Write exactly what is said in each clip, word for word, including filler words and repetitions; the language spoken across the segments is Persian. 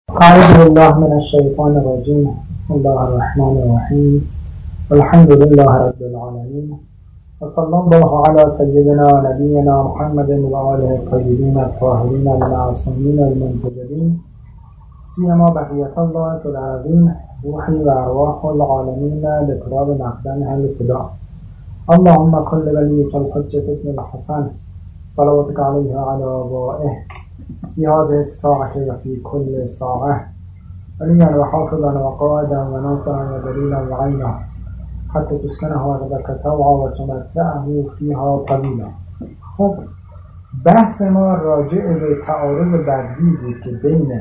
أعوذ بالله من الشيطان الرجيم. بسم الله الرحمن الرحيم. الحمد لله رب العالمين، وصلى الله على سيدنا ونبينا محمد وآله الطيبين الطاهرين المعصومين المنتجبين، سيما بقية الله في الأرضين، روحي وأرواح العالمين لتراب مقدمها الفداء. اللهم كل وليك الحجة ابن الحسن صلواتك عليه وعلى آبائه في هذه الساعة وفي كل ساعة، وليا وحافظا وقائدا وناصرا ودليلا وعينا، حتى تسكنه أرضك طوعا وتمتعه فيها طويلا. خب بحث ما راجع به تعارض بدیهی بود که بین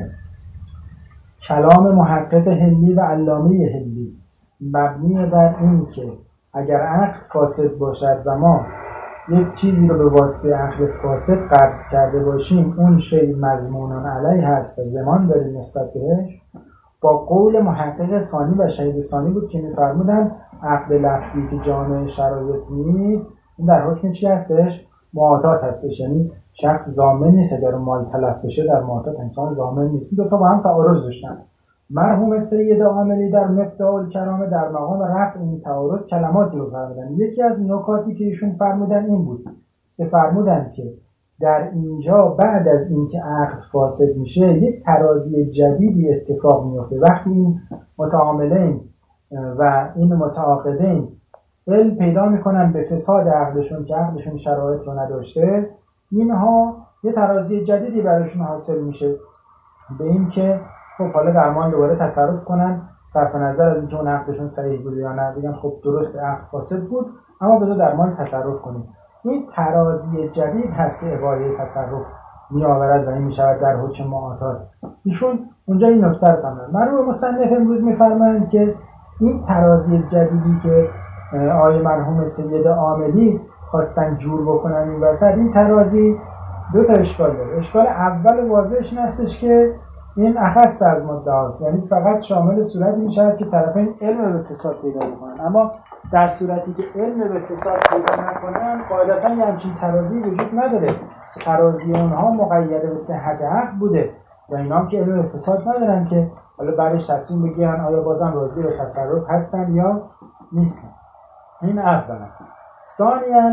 کلام محقق هندی و علامه هندی مبنی بر این که اگر عقد فاسد باشد و ما یک چیزی رو به واسطه عقد فاسد قبض کرده باشیم، اون شی مضمونان علیه هست و ضمان داریم نسبت بهش، با قول محقق ثانی و شهید ثانی بود که می‌فرمودن عقد لفظی که جامع شرایط نیست این در حکم چی هستش؟ معاطات هستش، یعنی شخص ضامن نیست، اگر مال تلف بشه در معاطات انسان ضامن نیست. این دو تا با هم تعارض داشتن. مرحوم سید عاملی در مفتاح الکرامه در مقام رفع این تعارض کلماتی رو فرمودن. یکی از نکاتی که ایشون فرمودن این بود که فرمودن که در اینجا بعد از اینکه عقد فاسد میشه یک ترازی جدیدی اتفاق میفته. وقتی این متعاملین و این متعاقدین علم پیدا میکنن به فساد عقدشون که عقدشون شرایط رو نداشته، اینها یه ترازی جدیدی برایشون حاصل میشه به این که خب حالا در مال دوباره تصرف کنن، صرف نظر از اینکه اون عقدشون صحیح بود یا نه، بگن خب درست عقد فاسد بود اما بذار در مال تصرف کنیم. این ترازی جدید هست که اباحه تصرف می آورد و این می شود در حکم معاطات. ایشون اونجا این نکته رو فرمودن. مرحوم مصنف امروز می فرمایند که این ترازی جدیدی که آقای مرحوم سید عاملی خواستن جور بکنن این وسط، این ترازی دو تا اشکال داره. اشکال اول واضحش این هستش که این اخص از مدعاست، یعنی فقط شامل صورتی می شود که طرفین علم به فساد پیدا کنن، اما در صورتی که علم به فساد پیدا نکنن قاعدتا یه همچین ترازی وجود نداره. ترازی اونها مقید به صحت عقد بوده و اینا هم که علم به فساد ندارن که حالا بعدش تصمیم بگیرن آیا بازم راضی به تصرف هستن یا نیستن. این اولا. ثانیاً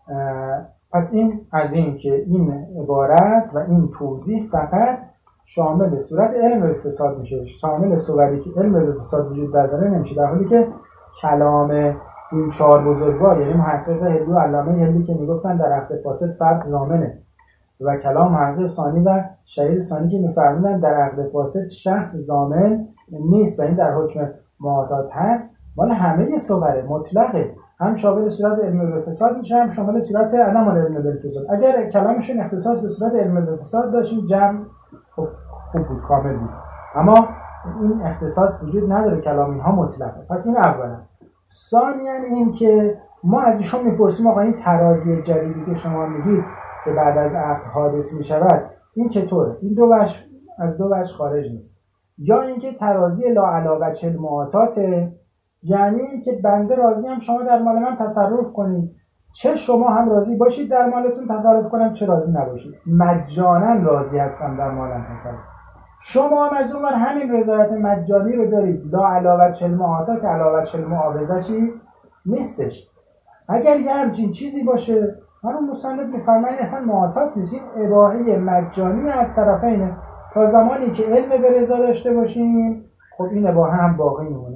پس این از این که این عبارت و این توضیح فقط شامل صورت علم به فساد میشه، شامل صورتی که علم به فساد وجود داره نمیشه، در حالی که کلام این چهار بزرگوار یعنی محقق هندی و علامه هندی که میگفتن در عقد فاسد فرد ضامنه و کلام محقق ثانی و شهید ثانی که میفرمودن در عقد فاسد شخص ضامن نیست و این در حکم معاطات هست، مال همه صوره مطلقه، هم شامل صورت علم به فساد میشه هم شامل صورت علم علم به فساد. اگر کلامشون اختصاص به صورت علم به فساد داشت جمع خوب بود، کامل بود، اما این اختصاص وجود نداره، کلام اینها مطلقه. پس این اولا. ثانیاً این که ما از ایشون میپرسیم آقا این ترازی جدیدی که شما میگید که بعد از عقد حادث میشود این چطوره؟ این دو وجه از دو وجه خارج نیست. یا اینکه ترازی لا علاوه چل معاطاته، یعنی اینکه بنده راضی هم شما در مال من تصرف کنید، چه شما هم راضی باشید در مالتون تصرف کنم چه راضی نباشید، مجانا راضی هستم در مالم تصرف. شما هم از اون ور همین رضایت مجانی رو دارید، لا علاوه چل معاطات که علاوه چل معاوضه چی نیستش. اگر یه همچین چیزی باشه من اون مصنف میفرمایید اصلا معاطات نیست، این اباحه مجانی از طرفینه. تا زمانی که علم به رضا داشته باشیم خب این اباحه هم باقی میمونه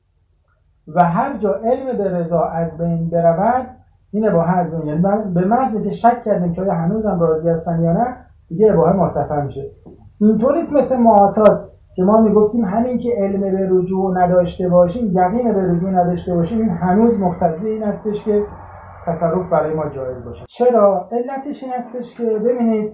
و هر جا علم به رضا از بین برود این اباحه از بین، یعنی به محض که شک کردیم که هنوزم راضی هستن یا نه دیگه اباحه مرتفع میشه. اینطور نیست مثل معاطات که ما میگفتیم همین که علم به رجوع نداشته باشیم، یقین به رجوع نداشته باشیم، این هنوز مقتضی این هستش که تصرف برای ما جایز باشه. چرا؟ علتش این هستش که ببینید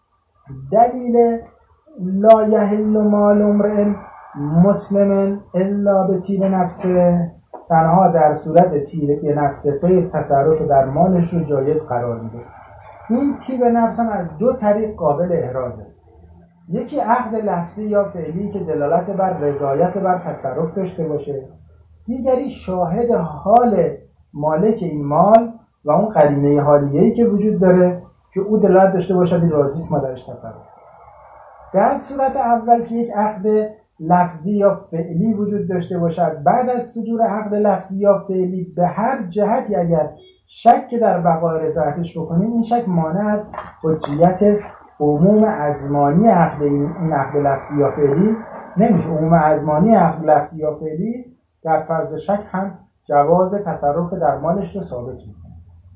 دلیل لا یحل مال امرئ مسلم الا به طیب نفسه، تنها در صورت طیب نفس غیر تصرف در مالش رو جایز قرار میده. این طیب نفس هم از دو طریق قابل احرازه. یکی عقد لفظی یا فعلی که دلالت بر رضایت بر تصرف داشته باشه، دیگری شاهد حال مالک این مال و اون قرینه حالیه‌ای که وجود داره که او دلالت داشته باشه راضی است ما درش تصرف. در صورت اول که یک عقد لفظی یا فعلی وجود داشته باشد، بعد از صدور عقد لفظی یا فعلی به هر جهتی اگر شک در بقای رضایتش بکنیم، این شک مانع از حجیت عموم ازمانی عقد این عقد لفظی یا فعلی نمیشه. عموم ازمانی عقد لفظی یا فعلی در فرض شک هم جواز تصرف در مالش رو ثابت میکنه.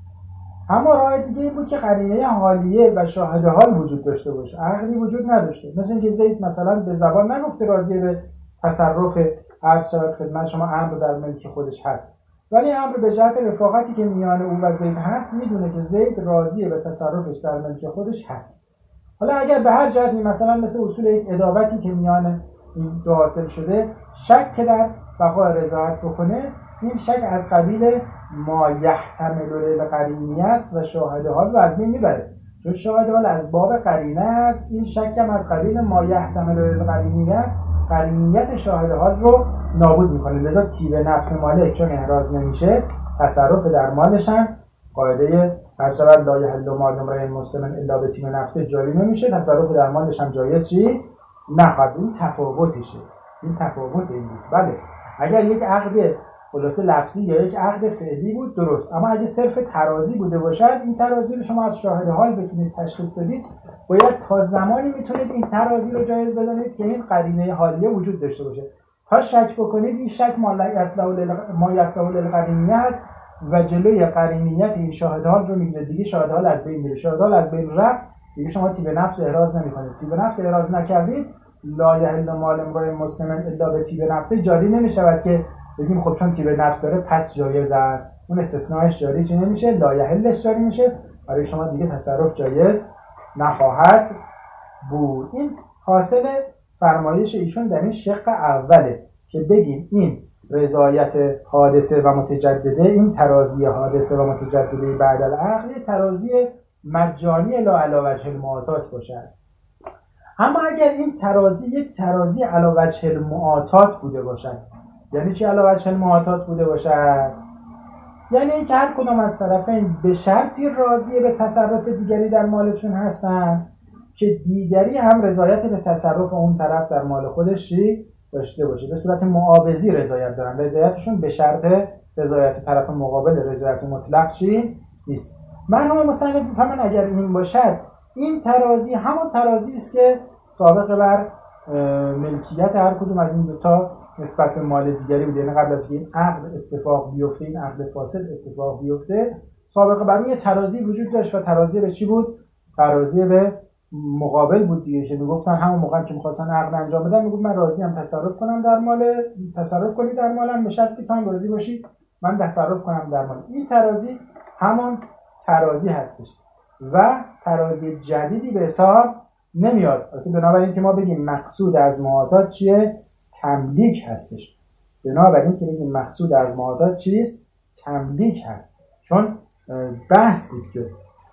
اما راه دیگه این بود که قرینه حالیه و شاهد حال وجود داشته باشه، عقدی وجود نداشته. مثل اینکه زید مثلا به زبان نگفته راضی به تصرف عرض شود خدمت شما امر در ملک خودش هست، ولی امر به جهت رفاقتی که میان او و زید هست میدونه که زید راضی به تصرفش در ملک خودش هست. حالا اگر به هر جهتی مثلا مثل اصول یک ادابتی که میان این دو حاصل شده شک در بقای رضایت بکنه، این شک از قبیل ما یحتمل القرینه است و شاهد حال رو از بین میبره. چون شاهد حال از باب قرینه است، این شک هم از قبیل ما یحتمل القرینه، قرینیت شاهد حال رو نابود میکنه. لذا تیب نفس مالک چون احراز نمیشه، تصرف در مالش هم قاعده هر شود لا یحل مال امرئ مسلم الا به تیب نفسه جاری نمیشه، تصرف در مالش هم جایز چی نخواهد. این تفاوتشه، این تفاوت این بود. بله اگر یک عقد خلاصه لفظی یا یک عقد فعلی بود درست، اما اگه صرف ترازی بوده باشد، این ترازی رو شما از شاهد حال بتونید تشخیص بدید، باید تا زمانی میتونید این ترازی رو جایز بدانید که این قرینه حالیه وجود داشته باشه. تا شک بکنید این شک ما یصلح للقرینیه هست و جلوی قرینیت این شاهد حال رو میگیره. دیگه شاهد حال از بین میره، شاهد حال از بین رفت، دیگه شما تیب نفس احراز نمی‌کنید. تیب نفس احراز نکردید، لا یحل مال امرئ مسلم الا به تیب نفسه جاری نمی‌شود که بگیم خب چون تیب نفس داره پس جایز است. اون استثناءش جاری چه نمیشه، لا یحلش جاری میشه، برای شما دیگه تصرف جایز نخواهد بود. این حاصل فرمایش ایشون در این شق اوله که بگیم این رضایت حادثه و متجدده، این ترازی حادثه و متجدده بعد العقد ترازی مجانی لا علی وجه المعاطات باشد. اما اگر این ترازی یک ترازی علی وجه المعاطات بوده باشد، یعنی چی علی وجه المعاطات بوده باشد؟ یعنی اینکه هر کدام از طرفین به شرطی راضی به تصرف دیگری در مالشون هستن که دیگری هم رضایت به تصرف اون طرف در مال خودش داشته باشه، به صورت معاوضی رضایت دارن. رضایتشون به شرط رضایت طرف مقابل رضایت مطلق چی نیست. مرحوم مصنف می‌فرمایند اگر این باشد، این ترازی همون ترازی است که سابق بر ملکیت هر کدوم از این دو تا نسبت به مال دیگری بود. یعنی قبل از که این عقد اتفاق بیفته، این عقد فاسد اتفاق بیفته، سابق بر یه ترازی وجود داشت و ترازی به چی بود؟ ترازی به مقابل بود دیگه، که میگفتن همون موقع که می‌خواستن عقد انجام بدن میگفت من راضی ام تصرف کنم در مال، تصرف کنید در مالم به شرطی که راضی باشید من تصرف کنم در مال. این ترازی همون ترازی هستش و ترازی جدیدی به حساب نمیاد. بنابراین که ما بگیم مقصود از معاطات چیه؟ تملیک هستش. بنابراین که بگیم مقصود از معاطات چیست؟ تملیک هست. چون بحث بود که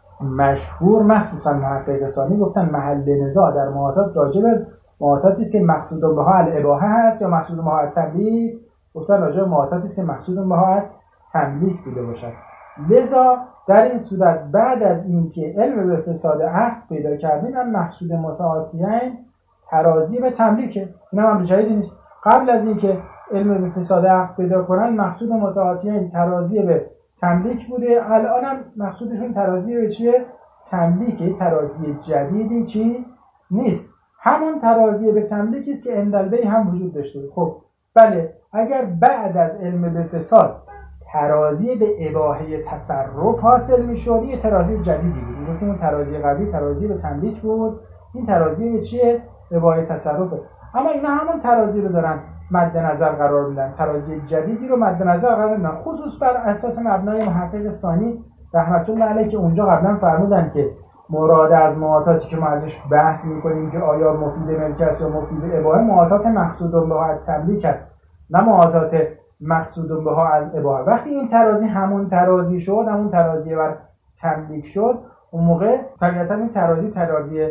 مشهور مخصوصا محقق ثانی گفتن محل نزاع در معاطات راجع به معاطاتی است که مقصود بها الاباحه هست یا مقصود بها التملیک. گفتن راجع به معاطاتی است که مقصود بها تملیک بوده باشد. لذا در این صورت بعد از اینکه علم به فساد عقد پیدا کردیم، هم مقصود متعاطیین ترازی به تملیکه. این هم جدید نیست. قبل از اینکه علم به فساد عقد پیدا کنن مقصود متعاطیین ترازی به تملیک بوده، الان هم مقصودشون ترازی به چیه؟ تملیکه. ترازی جدیدی چی نیست، همون ترازی به تملیکی است که اندلبی هم وجود داشته. خب بله، اگر بعد از علم به فساد ترازی به اباحه تصرف حاصل میشد، یه ترازی جدیدی بود. میگفتیم اون ترازی قبلی ترازی به تملیک بود، این ترازی به چیه؟ اباحه تصرفه. اما اینا همون ترازی رو دارن مد نظر قرار میدن، ترازی جدیدی رو مد نظر قرار میدن، خصوص بر اساس مبنای محقق ثانی رحمت الله علیه که اونجا قبلا فرمودن که مراد از معاطاتی که ما ازش بحث میکنیم که آیا مفید ملک است یا مفید اباحه، معاطات مقصود بها تملیک است، نه معاطات مقصود بها الاباحه. وقتی این ترازی همون ترازی شد، همون ترازی بر تملیک شد، اون موقع طبیعتا این ترازی ترازی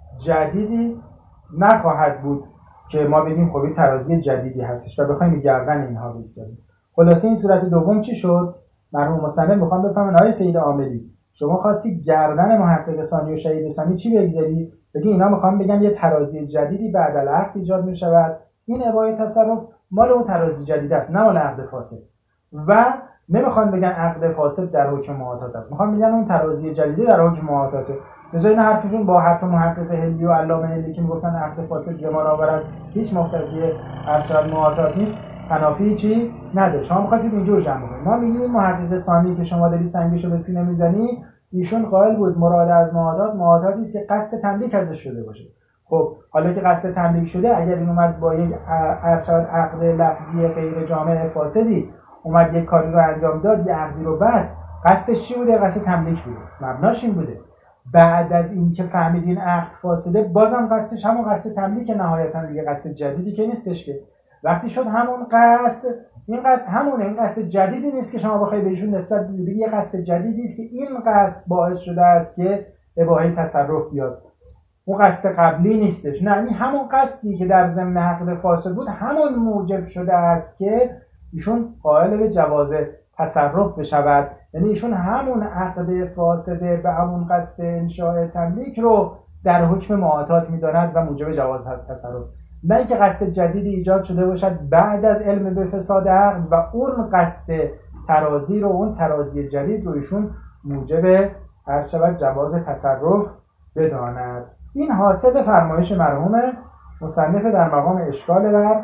جدیدی نخواهد بود که ما بگیم خب این ترازی جدیدی هستش و بخوایم گردن اینها بگذاریم. خلاصه این صورت دوم چی شد؟ مرحوم مصنف میخوام بفهمن آقای سید عاملی، شما خواستی گردن محقق ثانی و شهید ثانی چی بگذاری؟ بگی اینا میخوام بگم یه ترازی جدیدی بعد از عقد ایجاد میشود، این اباحه تصرف مال اون ترازی جدید است، نه مال عقد فاسد. و نمیخوان بگن عقد فاسد در حکم معاطات است، میخوان بگن اون ترازی جدیدی در حکم معاطاته. بجای این حرفشون با حرف محقق هندی و علامه هندی که میگفتن عقد فاسد زمان آور است، هیچ مقتضی ارشد معاطات نیست، تنافی چی نداره. شما می‌خواستید اینجور جمع کنید. ما میگیم این محقق ثانی که شما داری سنگشو به سینه میزنی، ایشون قائل بود مراد از معاطات معاطاتی است که قصد تملیک ازش شده باشه. خب حالا که قصد تملیک شده، اگر این اومد با یک ارشد عقد لفظی غیر جامع فاسدی اومد یک کاری رو انجام داد، یه عقدی رو بست، قصدش چی بوده؟ قصد تملیک بوده، مبناش این بوده. بعد از اینکه فهمیدین عقد فاسده، بازم قصدش همون قصد تملیک، نهایتا دیگه قصد جدیدی که نیستش که. وقتی شد همون قصد، این قصد همونه، این قصد جدیدی نیست که شما بخواید بهشون نسبت بدید، یه قصد جدیدی است که این قصد باعث شده است که اباحه تصرف بیاد، اون قصد قبلی نیستش. نه، این همون قصدی که در ضمن عقد فاسد بود همون موجب شده است که ایشون قائل به جواز تصرف بشود. یعنی ایشون همون عقد فاسده به همون قصد انشاء تملیک رو در حکم معاطات می‌داند و موجب جواز تصرف، نه اینکه قصد جدیدی ایجاد شده باشد بعد از علم به فساد عقد و اون قصد ترازی رو، اون ترازی جدید رو ایشون موجب هر شود جواز تصرف بداند. این حاصل فرمایش مرحوم مصنف در مقام اشکال بر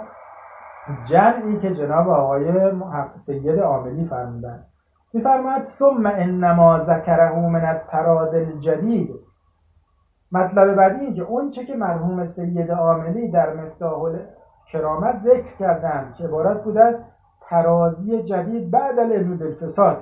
جمعی که جناب آقای سید عاملی فرمودند. می‌فرماید ثم انما ذکره من التراض الجدید. مطلب بعدی این که اون چه که مرحوم سید عاملی در مفتاح الکرامت ذکر کردند که عبارت بود از ترازی جدید بعد از علم بالفساد،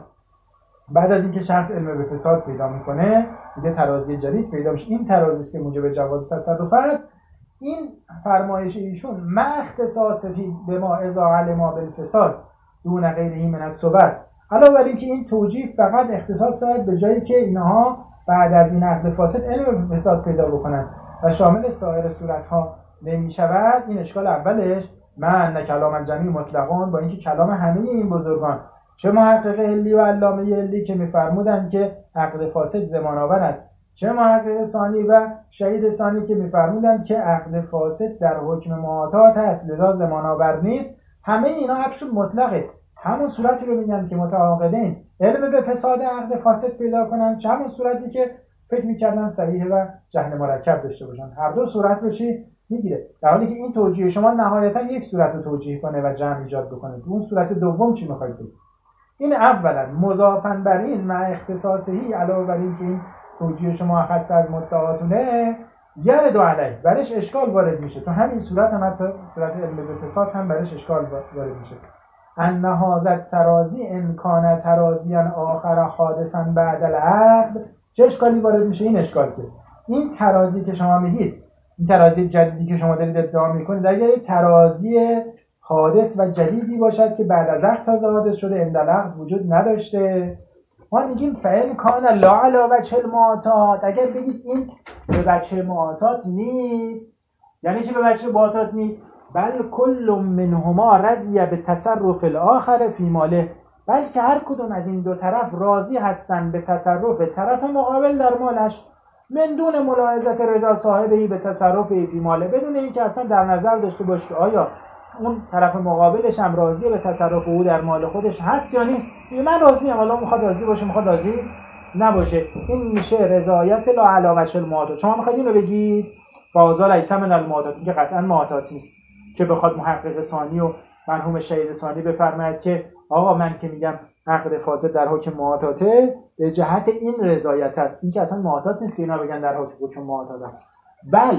بعد از اینکه شخص علم به فساد پیدا میکنه دیگه ترازی جدید پیدا میشه، این ترازی است که موجب جواز تصرف است. این فرمایش ایشون ما اختصاص فی به ما اذا علم بالفساد دون غیره من الصور، علاوه بر اینکه این توجیه فقط اختصاص دارد به جایی که اینها بعد از این عقد فاسد علم به فساد پیدا بکنن و شامل سایر صورتها نمی شود. این اشکال اولش، من کلام الجمی مطلقان، با اینکه کلام همه این بزرگان چه محقق علی و علامه علی که میفرمودند که عقد فاسد زمان آور است، چه محقق ثانی و شهید ثانی که میفرمودند که عقد فاسد در حکم معاطات است لذا زمان آور نیست، همه اینا حقشون مطلقه. همون صورتی رو میگن که متعاقدین علم به فساد عقد فاسد پیدا کنن، چه همون صورتی که فکر میکردن صحیح و جهل مرکب داشته باشن، هر دو صورت رو چی میگیره، در حالی که این توجیه شما نهایتا یک صورت رو توجیه کنه و جمع ایجاد بکنه. اون صورت دوم چی میخواید بگید؟ این اولا مضافاً بر این مع اختصاصی، علاوه بر این که این توجیه شما خاص از مدعاتونه، یرد علیه برش اشکال وارد میشه، تو همین صورت هم حتی صورت علم به فساد هم برش اشکال وارد میشه. ان هذا الترازی ان کان ترازیان آخر حادثا بعد العقد، چه اشکالی وارد میشه؟ این اشکال که این ترازی که شما میگید، این ترازی جدیدی که شما دارید ادعا میکنید، اگر یک ترازی حادث و جدیدی باشد که بعد از عقد تازه حادث شده، عند العقد وجود نداشته، ما میگیم فعل کان لا علی وجه المعاطات. اگر بگید این به وجه معاطات نیست، یعنی چی به وجه معاطات نیست؟ بل کل منهما رضی به تصرف الاخر فی ماله، بلکه هر کدوم از این دو طرف راضی هستن به تصرف طرف مقابل در مالش، من دون ملاحظت رضا صاحبی به تصرف فی ماله، بدون اینکه اصلا در نظر داشته باشه که آیا اون طرف مقابلش هم راضی به تصرف او در مال خودش هست یا نیست. من راضی ام، حالا میخواد راضی باشه میخواد راضی نباشه، این میشه رضایت لا علی وجه المعاطات. شما میخواید اینو بگید فاضل لیس من المعاطات، که قطعا معاطات نیست، که بخواد محقق ثانی و مرحوم شهید ثانی بفرماید که آقا من که میگم عقد فاسد در حکم معاطاته به جهت این رضایت است، این که اصلا معاطات نیست که اینا بگن در حکم معاطات است، بل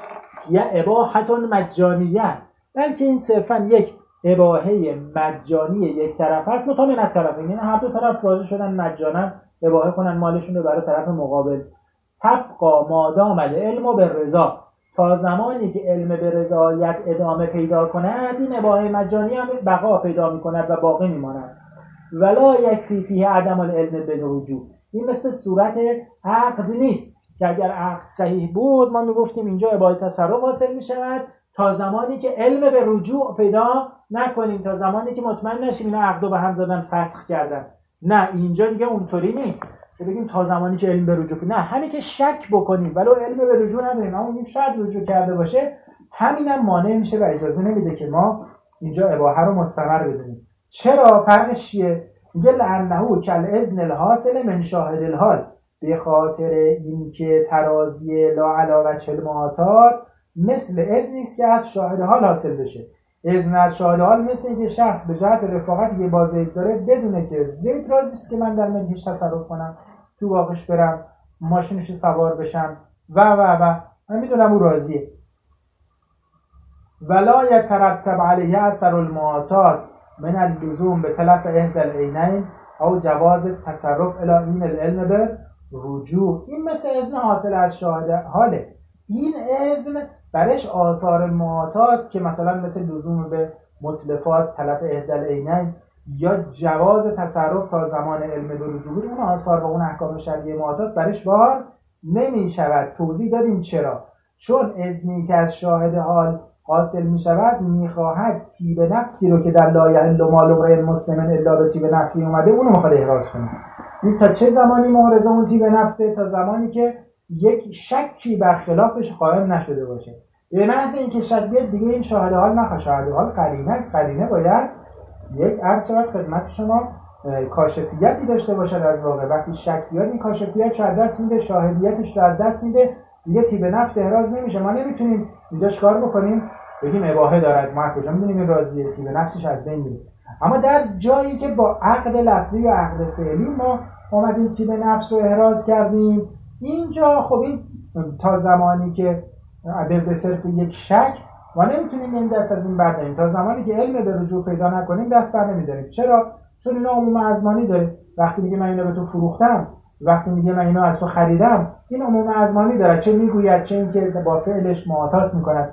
یا اباحه مجانیه، بلکه این صرفا یک اباحه مجانی یک طرف است، مطابق از طرفین، یعنی هر دو طرف راضی شدن مجانا اباحه کنن مالشون رو برای طرف مقابل. تبقا مادام العلم بالرضا، تا زمانی که علم به رضایت ادامه پیدا کند این اباحه مجانی هم بقا پیدا میکند و باقی میماند. ولا یکفی فیه عدم العلم بالرجوع، این مثل صورت عقد نیست که اگر عقد صحیح بود ما میگفتیم اینجا اباحه تصرف حاصل میشود تا زمانی که علم به رجوع پیدا نکنیم، تا زمانی که مطمئن نشیم اینا عقدو به هم زدن فسخ کردن. نه، اینجا دیگه اونطوری نیست. که بگیم تا زمانی که علم به رجوع، نه، همین که شک بکنیم ولو علم به رجوع نداریم اما میگیم شاید رجوع کرده باشه، همینم مانع میشه و اجازه نمیده که ما اینجا اباحه رو مستمر بدونیم. چرا؟ فرقش چیه؟ میگه لعنه کل اذن الحاصل من شاهد الحال، به خاطر اینکه ترازی لا علاوه چل معتاد مثل اذنی است که از شاهد حال حاصل بشه. اذن از شاهد حال مثل اینکه شخص به جهت رفاقت یه با زید داره بدونه که زید راضی است که من در ملکش تصرف کنم، تو باغش برم، ماشینش سوار بشم و و و من میدونم او راضیه. ولا یترتب علیه اثر المعتاد من اللزوم به طلب احدى العینین او جواز تصرف الی این العلم به رجوع. این مثل اذن حاصل از شاهد حاله. این اذن برش آثار معتاد که مثلا مثل لزوم به متلفات، طلب احدى العینین یا جواز تصرف تا زمان علم به رجوع، اون آثار و اون احکام شرعی معتاد برش بار نمی شود. توضیح دادیم چرا؟ چون اذنی که از شاهد حال حاصل می شود میخواهد طیب نفسی رو که در لا یحل مال امرئ مسلم الا به طیب نفسی اومده اونو میخواد احراز کنه. این تا چه زمانی معرض اون طیب نفسه؟ تا زمانی که یک شکی برخلافش قائم نشده باشه. به محض اینکه شک بیاد دیگه این شاهد حال نخواد. شاهد حال قرینه است. قرینه باید یک عرض شود خدمت شما کاشفیتی داشته باشد از واقع. وقتی شک بیاد این کاشفیت رو از دست میده، شاهدیتش رو از دست میده، دیگه طیب نفس احراز نمیشه. ما نمیتونیم اینجا چیکار بکنیم؟ بگیم اباحه دارد، ما کجا میدونیم این راضیه؟ طیب نفسش از بین میره. اما در جایی که با عقد لفظی یا عقد فعلی ما اومدیم طیب نفس رو احراز کردیم، اینجا خب این تا زمانی که به صرف یک شک ما نمیتونیم این دست از این برداریم. تا زمانی که علم به رجوع پیدا نکنیم دست بر نمیداریم. چرا؟ چون اینا عموم ازمانی داره. وقتی میگه من اینو به تو فروختم، وقتی میگه من اینو از تو خریدم، این عموم ازمانی داره. چه میگوید، چه اینکه با فعلش معاطات میکند،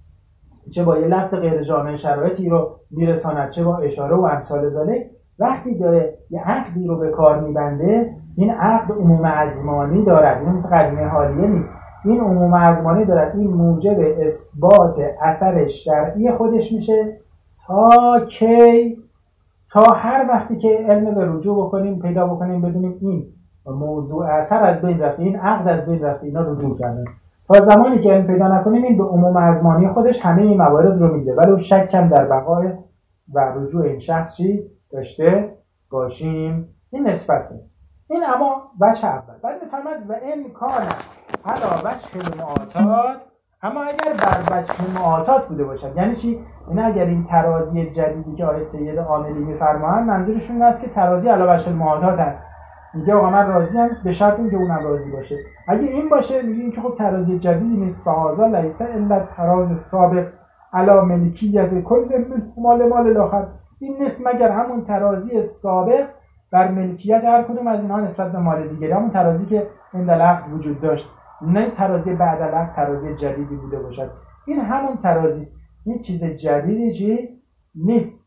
چه با یه لفظ غیر جامع شرایطی رو میرساند، چه با اشاره و امثال ذالک. وقتی داره یه عقدی رو به کار میبنده، این عقد عموم ازمانی دارد. این مثل قرینه حالیه نیست. این عموم ازمانی دارد. این موجب اثبات اثر شرعی خودش میشه تا کی؟ تا هر وقتی که علم به رجوع بکنیم، پیدا بکنیم، بدونیم این موضوع اثر از بین رفته، این عقد از بین رفته، اینا رجوع کردن. تا زمانی که علم پیدا نکنیم این به عموم ازمانی خودش همه این موارد رو میده، ولی شک کم در بقای و رجوع این شخص چی داشته باشیم. این نسبته. این اما وجه اول. بعد میفرماد و امکان علا وجه المعاطات، اما اگر بر وجه معاطات بوده باشد. یعنی چی؟ این اگر این ترازی جدیدی که آقای سید عاملی میفرمایند منظورشون این است که ترازی علا وجه المعاطات است. میگه آقا من راضی ام به شرط اینکه اونم راضی باشه. اگه این باشه میگه این که خب ترازی جدیدی نیست. فهذا لیس الا تراز السابق علی ملکیت کل مال مال الاخر. این نیست مگر همون ترازی سابق بر ملکیت هر کدوم از اینها نسبت به مال دیگری، همون ترازی که این عقد وجود داشت، نه ترازی بعد عقد ترازی جدیدی بوده باشد. این همون ترازی است. این چیز جدیدی چی نیست.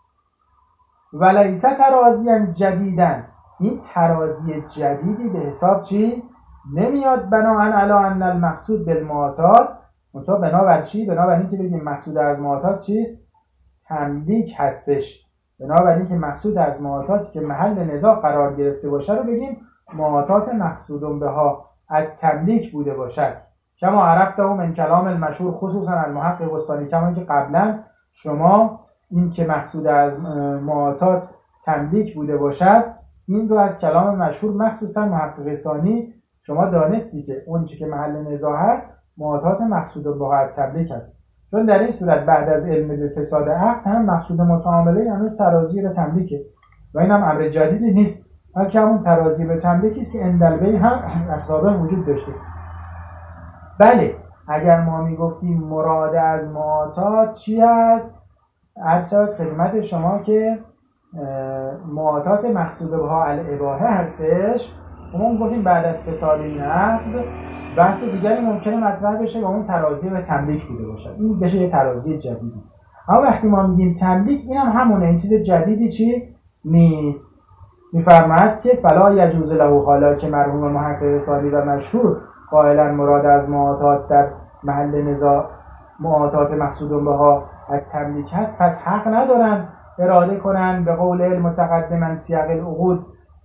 ولیس ترازی جدیدن، این ترازی جدیدی به حساب چی نمیاد. بناهن علی ان المقصود بالمعاطات، منتها بنابر چی؟ بنابر اینکه بگیم مقصود از معاطات چیست؟ تملیک هستش. بنابر اینکه مقصود از معاطاتی که محل نزاع قرار گرفته باشه رو بگیم معاطات مقصود بها از تملیک بوده باشد. کما عرفته من کلام المشهور خصوصا المحقق الثانی، کما اینکه قبلا شما این که مقصود از معاطات تملیک بوده باشد این رو از کلام مشهور مخصوصا محقق ثانی شما دانستی که اون چی که محل نزاع هست معاطات مقصود بها از تملیک است. چون در این صورت بعد از علم به فساد عقد هم مقصود متعامله یعنی ترازی به تملیکه و این هم امر جدیدی نیست، بلکه همون ترازی به تملیکی است که اندلبی هم افسابه وجود داشته. بله اگر ما میگفتیم مراد از معاطات چی است؟ عرض شد خدمت شما که معاطات مقصود بها الاباحه هستش. ما میگفتیم بعد از فساد این عقد بحث دیگری ممکنه مطرح بشه و اون ترازی به تملیک بوده باشه، این بشه یه ترازی جدیدی. اما وقتی ما میگیم تملیک این هم همونه، این چیز جدیدی چی نیست. میفرماید که فلا یجوز له، حالا که مرحوم محقق ثانی و مشهور قائلا مراد از معاطات در محل نزاع معاطات مقصود بها از تملیک هست، پس حق ندارن اراده کنن به قول المتقدم سیاق العقود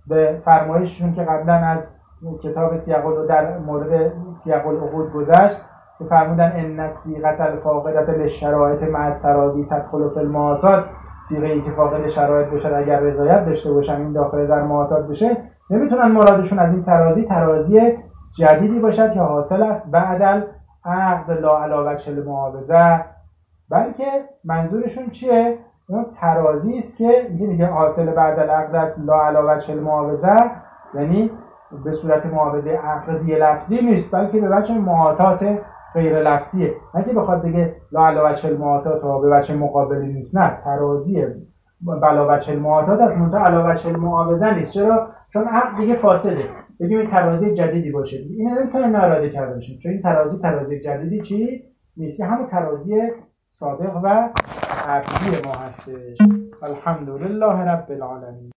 به فرمایششون که قبلا از کتاب سیاق رو در مورد سیاق العقود گذشت که فرمودن ان الصیغه الفاقده للشرایط مع التراضی تدخل فی المعاطات، صیغه‌ای که فاقد شرایط بشه اگر رضایت داشته باشن این داخل در معاطات بشه، نمیتونن مرادشون از این ترازی ترازی جدیدی باشد که حاصل است بعد العقد لا علی وجه المعاوضه، بلکه منظورشون چیه؟ اون ترازی است که اینکه میگه حاصل بعد العقد است لا علی وجه المعاوضه، یعنی به صورت معاوضه عقدی لفظی نیست بلکه به وجه معاطات غیر لفظیه، نه که بخواد بگه لا علی وجه المعاطات و به وجه مقابلی نیست، نه ترازیه بلا وجه المعاطات است منتها علی وجه المعاوضه نیست. چرا؟ چون عقد دیگه فاسده، بگیم این ترازی جدیدی باشه، این نمیتونه ناراده کرده باشه، چون این ترازی ترازی جدیدی چی نیست، همون ترازی سابق و عقدی ما هستش. الحمدلله رب العالمین.